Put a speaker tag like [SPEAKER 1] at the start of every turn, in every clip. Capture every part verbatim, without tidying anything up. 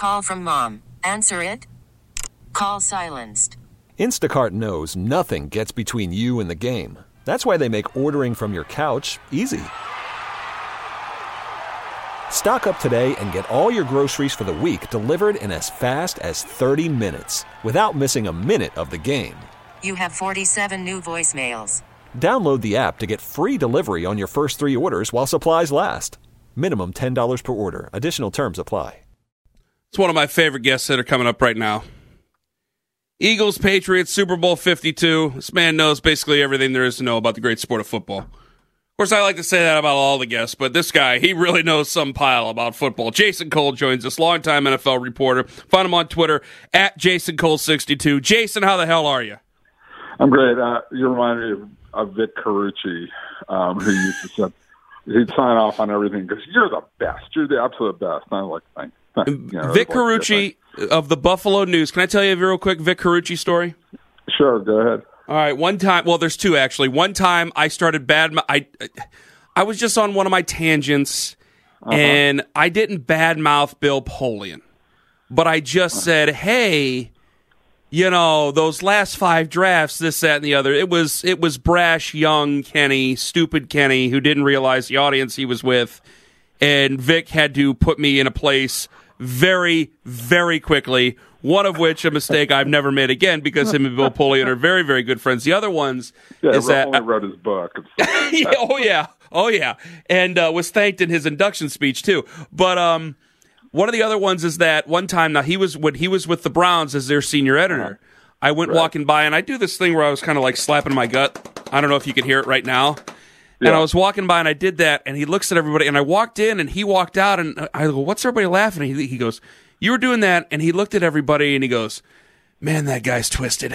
[SPEAKER 1] call from mom. Answer it. Call silenced.
[SPEAKER 2] Instacart knows nothing gets between you and the game. That's why they make ordering from your couch easy. Stock up today and get all your groceries for the week delivered in as fast as thirty minutes without missing a minute of the game.
[SPEAKER 1] You have forty-seven new voicemails.
[SPEAKER 2] Download the app to get free delivery on your first three orders while supplies last. Minimum ten dollars per order. Additional terms apply.
[SPEAKER 3] It's one of my favorite guests that are coming up right now. Eagles, Patriots, Super Bowl fifty-two. This man knows basically everything there is to know about the great sport of football. Of course, I like to say that about all the guests, but this guy, he really knows some pile about football. Jason Cole joins us, longtime N F L reporter. Find him on Twitter, at Jason Cole sixty-two. Jason, how the hell are you?
[SPEAKER 4] I'm great. Uh, you remind me of, of Vic Carucci, um, who used to say, he'd sign off on everything because you're the best. You're the absolute best. And I like, thanks. You know,
[SPEAKER 3] Vic
[SPEAKER 4] like,
[SPEAKER 3] Carucci of the Buffalo News. Can I tell you a real quick Vic Carucci story?
[SPEAKER 4] Sure, go ahead.
[SPEAKER 3] All right, one time, well, there's two actually. One time I started bad, I, I was just on one of my tangents, uh-huh. and I didn't badmouth Bill Polian, but I just uh-huh. said, hey, you know, those last five drafts, this, that, and the other, it was it was brash, young Kenny, stupid Kenny, who didn't realize the audience he was with, and Vic had to put me in a place very, very quickly, one of which a mistake I've never made again because him and Bill Polian are very, very good friends. The other ones
[SPEAKER 4] yeah,
[SPEAKER 3] is that...
[SPEAKER 4] only wrote his book.
[SPEAKER 3] yeah, oh, yeah. Oh, yeah. And uh, was thanked in his induction speech, too. But um, one of the other ones is that one time, now he was when he was with the Browns as their senior editor, uh-huh. I went right. walking by, and I do this thing where I was kind of like slapping my gut. I don't know if you can hear it right now. Yeah. And I was walking by, and I did that, and he looks at everybody, and I walked in, and he walked out, and I go, what's everybody laughing? And he, he goes, you were doing that, and he looked at everybody, and he goes, man, that guy's twisted.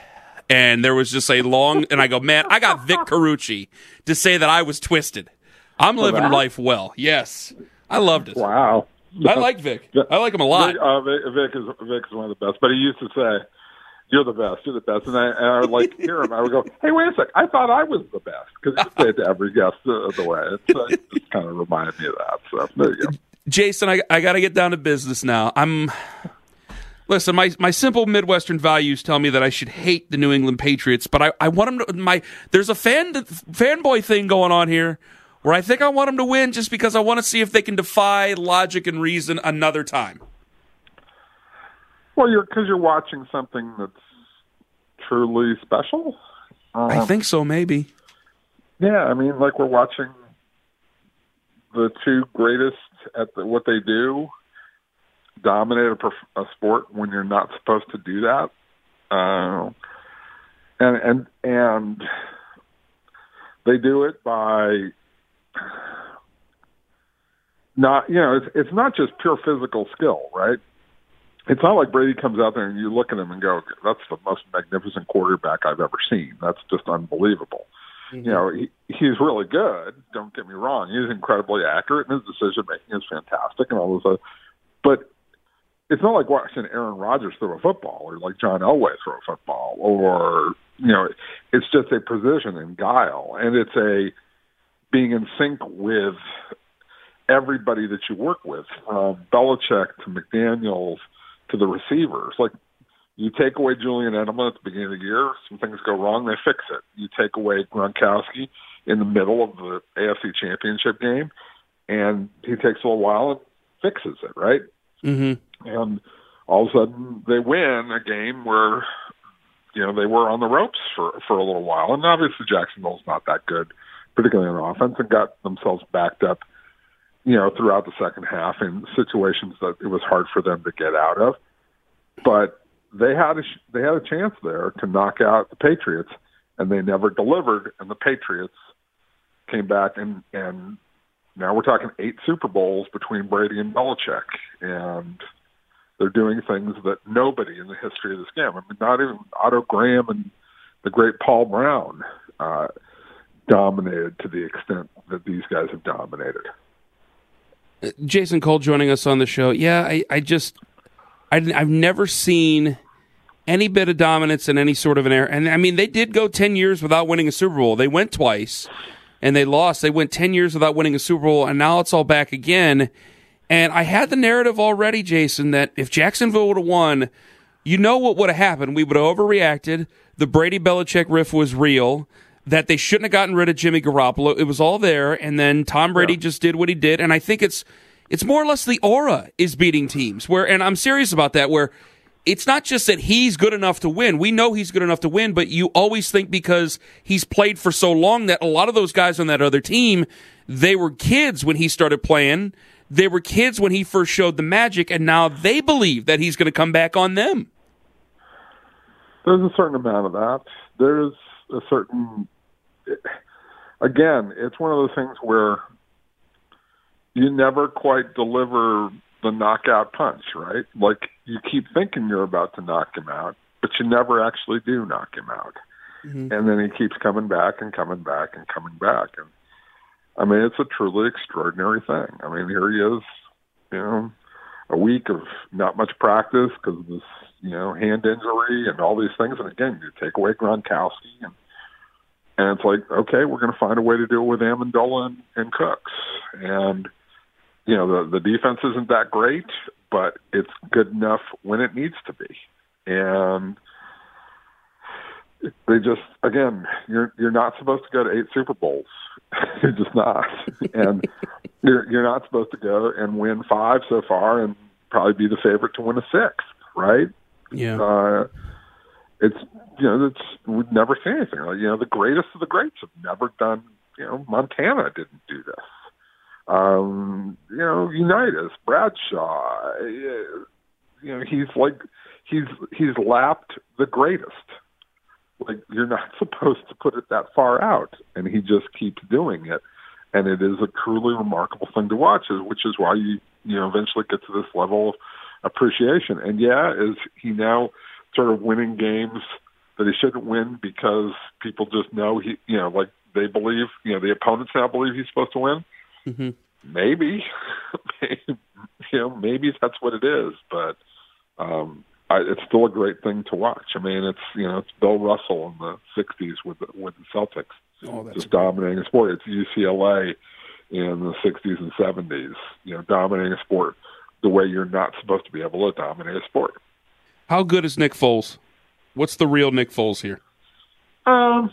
[SPEAKER 3] And there was just a long, and I go, man, I got Vic Carucci to say that I was twisted. I'm living
[SPEAKER 4] wow.
[SPEAKER 3] life well. Yes. I loved it.
[SPEAKER 4] Wow.
[SPEAKER 3] I like Vic. I like him a lot.
[SPEAKER 4] Vic, uh, Vic, Vic, is, Vic is one of the best, but he used to say, you're the best, you're the best. And I, and I would like hear him. I would go, hey, wait a sec, I thought I was the best. Because he would say it to every guest uh, the way. It's, uh, it just kind of reminded me of that. So there you go.
[SPEAKER 3] Jason, I, I got to get down to business now. I'm listen. My my simple Midwestern values tell me that I should hate the New England Patriots, but I, I want them to. My there's a fan fanboy thing going on here where I think I want them to win just because I want to see if they can defy logic and reason another time.
[SPEAKER 4] Well, you're because you're watching something that's truly special. Um,
[SPEAKER 3] I think so, maybe.
[SPEAKER 4] Yeah, I mean, like we're watching the two greatest at the, what they do dominate a, perf- a sport when you're not supposed to do that, uh, and and and they do it by not, you know, it's it's not just pure physical skill, right? It's not like Brady comes out there and you look at him and go, that's the most magnificent quarterback I've ever seen. That's just unbelievable. Mm-hmm. You know, he, he's really good. Don't get me wrong. He's incredibly accurate, and his decision-making is fantastic and all those other. But it's not like watching Aaron Rodgers throw a football or like John Elway throw a football or, you know, it's just a precision and guile. And it's a being in sync with everybody that you work with, from Belichick to McDaniels to the receivers. Like, you take away Julian Edelman at the beginning of the year, some things go wrong, they fix it. You take away Gronkowski in the middle of the A F C Championship game, and he takes a little while and fixes it, right?
[SPEAKER 3] Mm-hmm.
[SPEAKER 4] And all of a sudden they win a game where, you know, they were on the ropes for, for a little while. And obviously Jacksonville's not that good, particularly on offense, and got themselves backed up, you know, throughout the second half in situations that it was hard for them to get out of. But they had a, they had a chance there to knock out the Patriots, and they never delivered, and the Patriots came back, and, and now we're talking eight Super Bowls between Brady and Belichick, and they're doing things that nobody in the history of this game, I mean, not even Otto Graham and the great Paul Brown uh, dominated to the extent that these guys have dominated.
[SPEAKER 3] Jason Cole joining us on the show. Yeah, I, I just, I, I've never seen any bit of dominance in any sort of an era. And, I mean, they did go ten years without winning a Super Bowl. They went twice, and they lost. They went ten years without winning a Super Bowl, and now it's all back again. And I had the narrative already, Jason, that if Jacksonville would have won, you know what would have happened. We would have overreacted. The Brady Belichick riff was real. That they shouldn't have gotten rid of Jimmy Garoppolo. It was all there, and then Tom Brady yeah. just did what he did. And I think it's it's more or less the aura is beating teams. Where, and I'm serious about that. Where it's not just that he's good enough to win. We know he's good enough to win, but you always think because he's played for so long that a lot of those guys on that other team, they were kids when he started playing. They were kids when he first showed the magic, and now they believe that he's going to come back on them.
[SPEAKER 4] There's a certain amount of that. There's a certain... Again, it's one of those things where you never quite deliver the knockout punch, right? Like, you keep thinking you're about to knock him out, but you never actually do knock him out. Mm-hmm. And then he keeps coming back and coming back and coming back. And I mean, it's a truly extraordinary thing. I mean, here he is, you know, a week of not much practice because of this, you know, hand injury and all these things. And again, you take away Gronkowski and And it's like, okay, we're going to find a way to do it with Amendola and, and Cooks. And, you know, the, the defense isn't that great, but it's good enough when it needs to be. And they just, again, you're you're not supposed to go to eight Super Bowls. You're just not. And you're, you're not supposed to go and win five so far and probably be the favorite to win a sixth, right?
[SPEAKER 3] Yeah.
[SPEAKER 4] Uh, It's, you know, it's, we've never seen anything like, you know, the greatest of the greats have never done, you know, Montana didn't do this. Um, you know, Unitas, Bradshaw, you know, he's like, he's, he's lapped the greatest. Like, you're not supposed to put it that far out, and he just keeps doing it. And it is a truly remarkable thing to watch, which is why you, you know, eventually get to this level of appreciation. And yeah, is he now sort of winning games that he shouldn't win because people just know he, you know, like they believe, you know, the opponents now believe he's supposed to win.
[SPEAKER 3] Mm-hmm.
[SPEAKER 4] Maybe, maybe, you know, maybe that's what it is, but um, I, it's still a great thing to watch. I mean, it's, you know, it's Bill Russell in the sixties with the, with the Celtics,
[SPEAKER 3] oh,
[SPEAKER 4] just dominating a sport. It's U C L A in the sixties and seventies, you know, dominating a sport the way you're not supposed to be able to dominate a sport.
[SPEAKER 3] How good is Nick Foles? What's the real Nick Foles here?
[SPEAKER 4] Um,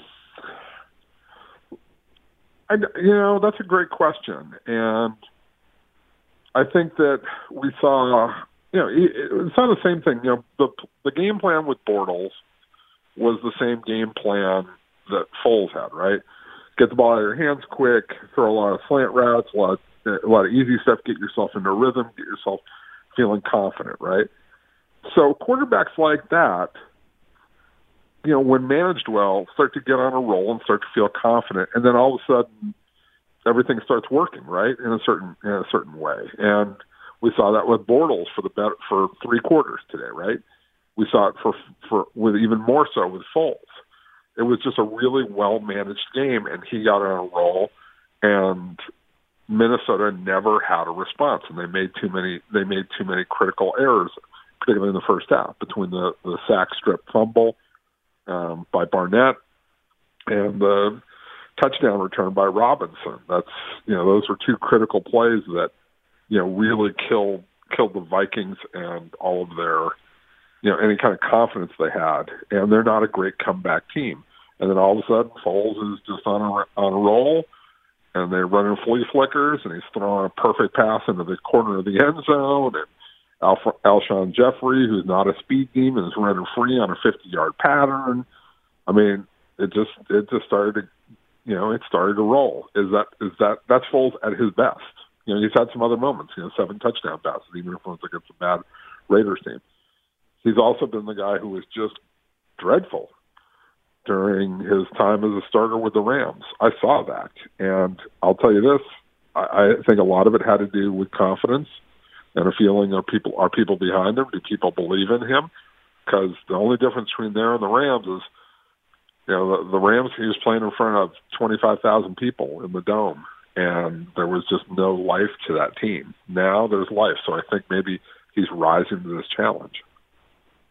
[SPEAKER 4] I, you know, that's a great question. And I think that we saw, you know, it's not the same thing. You know, the, the game plan with Bortles was the same game plan that Foles had, right? Get the ball out of your hands quick, throw a lot of slant routes, a lot of, a lot of easy stuff, get yourself into rhythm, get yourself feeling confident, right? So quarterbacks like that, you know, when managed well, start to get on a roll and start to feel confident, and then all of a sudden, everything starts working right in a certain in a certain way. And we saw that with Bortles for the better, for three quarters today, right? We saw it for for with even more so with Foles. It was just a really well managed game, and he got on a roll, and Minnesota never had a response, and they made too many they made too many critical errors, particularly in the first half, between the, the sack strip fumble um, by Barnett and the touchdown return by Robinson. That's, you know, those were two critical plays that, you know, really killed killed the Vikings and all of their, you know, any kind of confidence they had. And they're not a great comeback team. And then all of a sudden, Foles is just on a, on a roll, and they're running flea flickers, and he's throwing a perfect pass into the corner of the end zone, and Alf- Alshon Jeffrey, who's not a speed demon, is running free on a fifty-yard pattern. I mean, it just it just started to, you know, it started to roll. Is that is that that's Foles at his best? You know, he's had some other moments. You know, seven touchdown passes, even if it was against a bad Raiders team. He's also been the guy who was just dreadful during his time as a starter with the Rams. I saw that, and I'll tell you this: I, I think a lot of it had to do with confidence and a feeling of people, are people behind him? Do people believe in him? Because the only difference between there and the Rams is, you know, the, the Rams, he was playing in front of twenty-five thousand people in the Dome, and there was just no life to that team. Now there's life, so I think maybe he's rising to this challenge.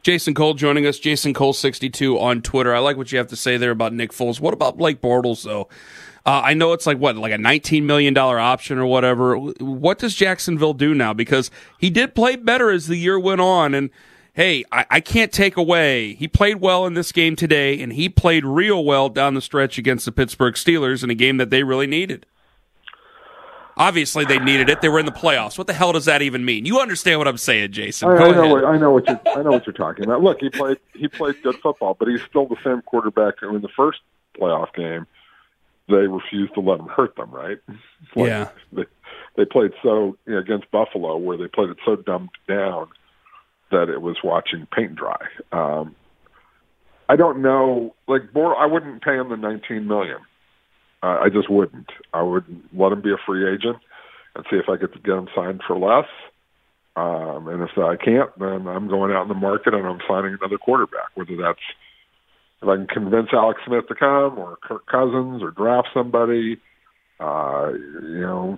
[SPEAKER 3] Jason Cole joining us, Jason Cole sixty-two on Twitter. I like what you have to say there about Nick Foles. What about Blake Bortles, though? Uh, I know it's like, what, like a nineteen million dollars option or whatever. What does Jacksonville do now? Because he did play better as the year went on, and hey, I, I can't take away. He played well in this game today, and he played real well down the stretch against the Pittsburgh Steelers in a game that they really needed. Obviously, they needed it. They were in the playoffs. What the hell does that even mean? You understand what I'm saying, Jason?
[SPEAKER 4] I,
[SPEAKER 3] Go
[SPEAKER 4] I know.
[SPEAKER 3] ahead.
[SPEAKER 4] What, I know what you. I know what you're talking about. Look, he played. He played good football, but he's still the same quarterback who, in the first playoff game, they refused to let him hurt them. Right? Like,
[SPEAKER 3] yeah.
[SPEAKER 4] They, they played so you know, against Buffalo, where they played it so dumbed down that it was watching paint dry. Um, I don't know. Like, more, I wouldn't pay him the nineteen million dollars. Uh, I just wouldn't. I would let him be a free agent and see if I could get him signed for less. Um, and if I can't, then I'm going out in the market and I'm signing another quarterback, whether that's if I can convince Alex Smith to come or Kirk Cousins or draft somebody. Uh, you know,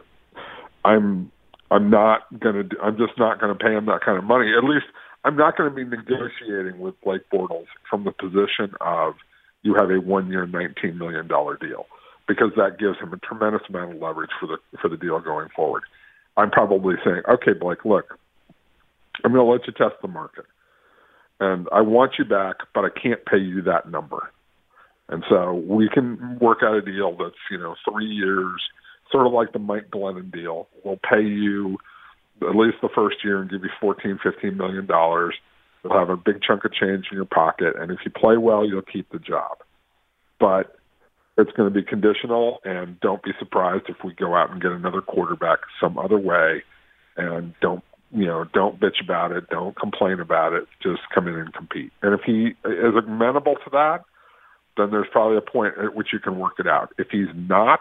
[SPEAKER 4] I'm I'm not going to. I'm just not going to pay him that kind of money. At least I'm not going to be negotiating with Blake Bortles from the position of you have a one-year, nineteen million dollars deal, because that gives him a tremendous amount of leverage for the for the deal going forward. I'm probably saying, okay, Blake, look, I'm going to let you test the market, and I want you back, but I can't pay you that number. And so we can work out a deal that's, you know, three years, sort of like the Mike Glennon deal. We'll pay you at least the first year and give you fourteen, fifteen million dollars. You'll have a big chunk of change in your pocket, and if you play well, you'll keep the job. But it's going to be conditional, and don't be surprised if we go out and get another quarterback some other way, and don't you know don't bitch about it, don't complain about it, just come in and compete. And if he is amenable to that, then there's probably a point at which you can work it out. If he's not,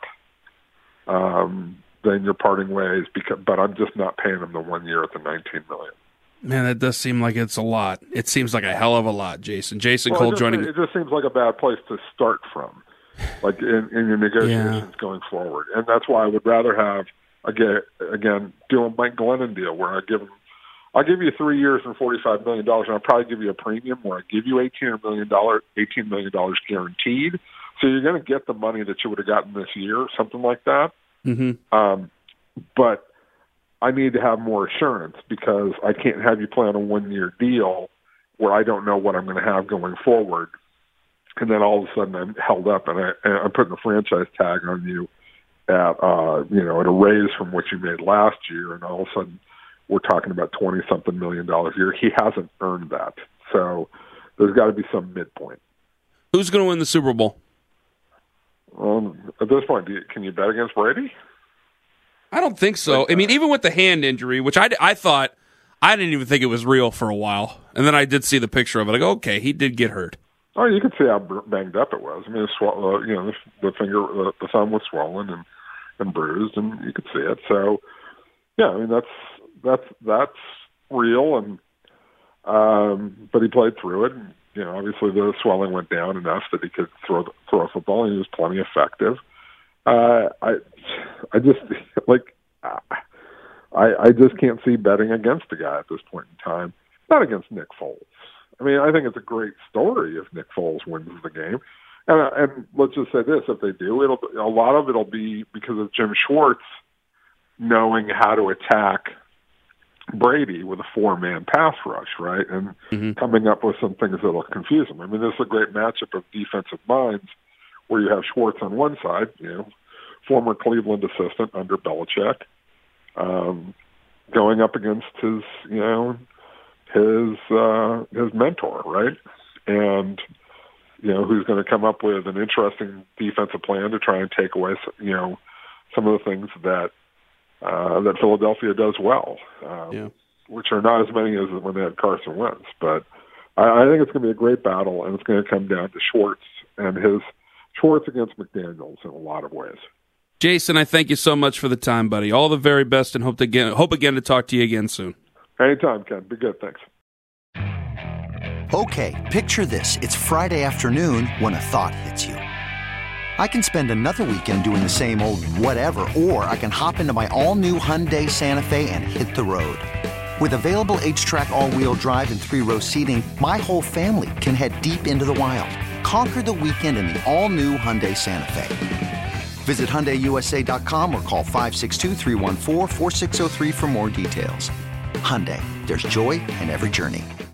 [SPEAKER 4] um, then you're parting ways. Because, but I'm just not paying him the one year at the nineteen million dollars.
[SPEAKER 3] Man, that does seem like it's a lot. It seems like a hell of a lot, Jason. Jason
[SPEAKER 4] well,
[SPEAKER 3] Cole
[SPEAKER 4] it just,
[SPEAKER 3] joining.
[SPEAKER 4] It just seems like a bad place to start from, like in, in your negotiations yeah. going forward. And that's why I would rather have, again, again do a Mike Glennon deal where I give him, I'll give you three years and forty-five million dollars, and I'll probably give you a premium where I give you eighteen million dollars, eighteen million dollars guaranteed. So you're going to get the money that you would have gotten this year, something like that.
[SPEAKER 3] Mm-hmm.
[SPEAKER 4] Um, but I need to have more assurance, because I can't have you play on a one-year deal where I don't know what I'm going to have going forward. And then all of a sudden I'm held up and, I, and I'm putting a franchise tag on you at, uh, you know, at a raise from what you made last year. And all of a sudden we're talking about twenty something million dollars a year. He hasn't earned that. So there's got to be some midpoint.
[SPEAKER 3] Who's going to win the Super Bowl?
[SPEAKER 4] Um, at this point, do you, can you bet against Brady?
[SPEAKER 3] I don't think so. I mean, even with the hand injury, which I, I thought, I didn't even think it was real for a while. And then I did see the picture of it. I go, okay, he did get hurt.
[SPEAKER 4] Oh, you could see how banged up it was. I mean, it sw- uh, you know, the, the finger, the, the thumb was swollen and, and bruised, and you could see it. So, yeah, I mean, that's that's that's real. And um, but he played through it. And, you know, obviously the swelling went down enough that he could throw the, throw a football, and he was plenty effective. Uh, I, I just like, I, I just can't see betting against the guy at this point in time. Not against Nick Foles. I mean, I think it's a great story if Nick Foles wins the game. And, and let's just say this: if they do, it'll a lot of it'll be because of Jim Schwartz knowing how to attack Brady with a four-man pass rush, right, and
[SPEAKER 3] mm-hmm.
[SPEAKER 4] coming up with some things that'll confuse him. I mean, this is a great matchup of defensive minds, where you have Schwartz on one side, you know, former Cleveland assistant under Belichick, um, going up against his, you know, his uh, his mentor, right? And, you know, who's going to come up with an interesting defensive plan to try and take away, you know, some of the things that uh, that Philadelphia does well, um,
[SPEAKER 3] yeah.
[SPEAKER 4] which are not as many as when they had Carson Wentz. But I, I think it's going to be a great battle, and it's going to come down to Schwartz and his Schwartz against McDaniels in a lot of ways.
[SPEAKER 3] Jason, I thank you so much for the time, buddy. All the very best, and hope to again, hope again to talk to you again soon.
[SPEAKER 4] Anytime, Ken. Be good. Thanks.
[SPEAKER 5] Okay, picture this. It's Friday afternoon when a thought hits you. I can spend another weekend doing the same old whatever, or I can hop into my all-new Hyundai Santa Fe and hit the road. With available H-Track all-wheel drive and three-row seating, my whole family can head deep into the wild. Conquer the weekend in the all-new Hyundai Santa Fe. Visit Hyundai U S A dot com or call five six two, three one four, four six zero three for more details. Hyundai, there's joy in every journey.